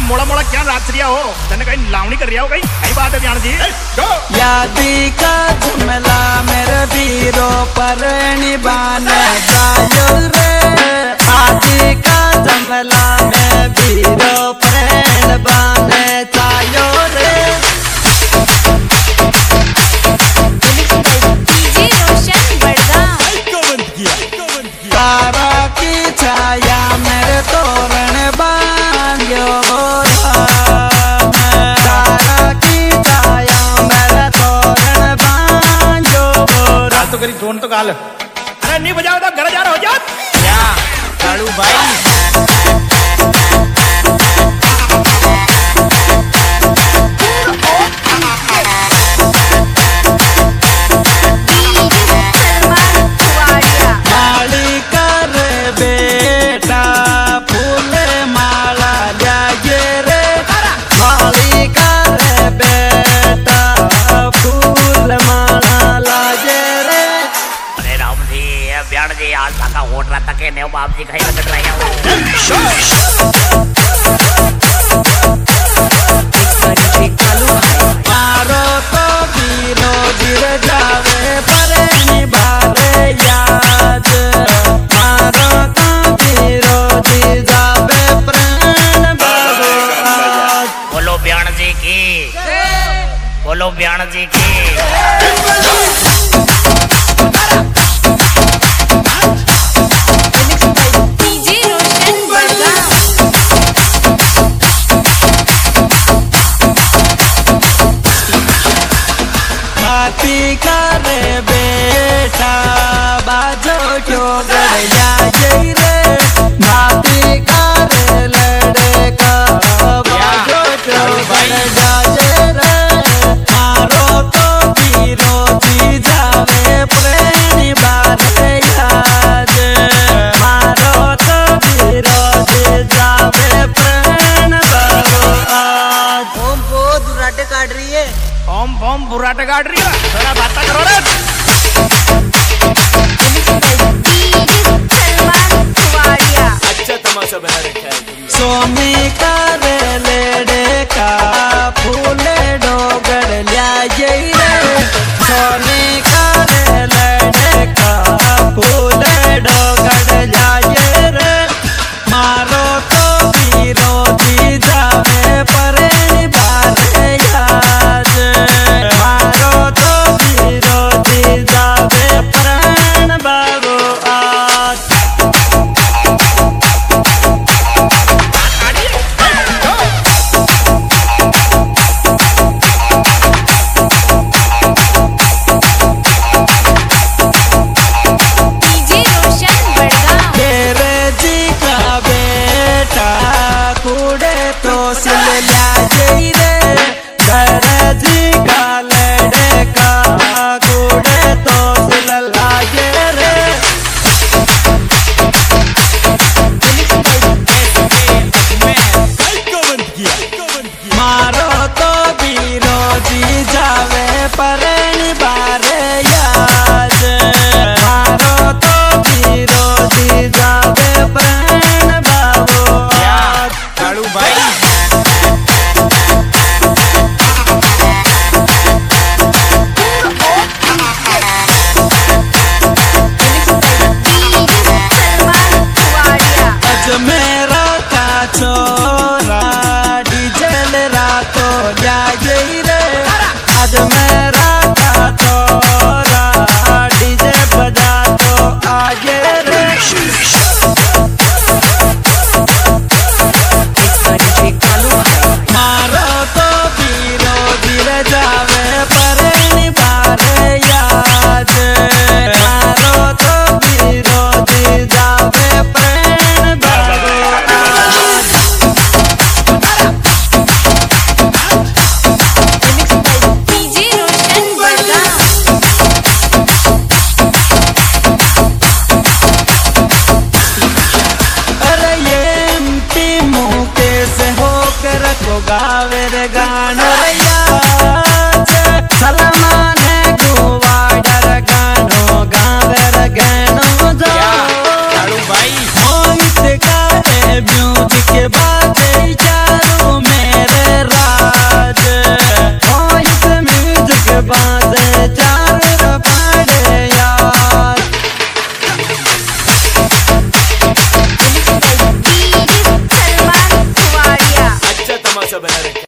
मोड़ा मोड़ा क्या नाच रिया हो? तने कहीं लावणी कर रिया हो? कहीं बात है ध्यान जी। यादी का झुमला मेरे वीरो पर निभाने जायो रे। आदि का झुमला में वीरो पर निभाने जायो रे। तारा की छाया मेरे तोरण बांध्यो तो करी जोन तो काल। अरे नहीं बजाओ तो घर जा रहा हो जात क्या कालू भाई। माली कर बेटा फूल माला जागे रे। माली कर बेटा फूल माला लागे रे। ब्याण जी आज तक होट रहा तक ने बाप जी कहीं लग रहा है। मारो तो वीरो गिर जावे पर निभावे याद। मारो तो वीरो गिर जावे प्राण बर्बाद। बोलो ब्याण जी की, बोलो ब्याण जी की। करे बेटा बाजो क्यों गड़िया जई रे। भाभी करे लड़का बाजो क्यों गड़िया जई रे। मारो तो वीरो जी जावे प्रेम बारे याद। मारो तो वीरो जी जावे प्रेम बारो आज। ओम को दुराटे काट रही है। ओम बम बुराटे काट रही है। थोड़ा बात करो रे। अच्छा तमाशा बना रखा है। सोमी करे लेडे का फूल डोगर लिया रे। सोनी करे लेडे का फूल डोगर लिया रे। मारो तो वीरो जी जावे पर बारे याद। मारो तो वीरो जी जावे प्राण बाबू आज। मारो तो वीरो जी जावे परण बारे याद। मारो तो वीरो जी जावे प्राण बाबू याद। कालू भाई मेरा का छोरा डीजल रातो जागे रे। आज मेरा का छोरा डीजे बजा तो आगे रे। मारो तो वीरो गिर जावे परण बारे याद। मारो तो वीरो गिर जावे प्राण बाबू आज। अरे ये एमपी मुकेश होकर को गावे रे गाना।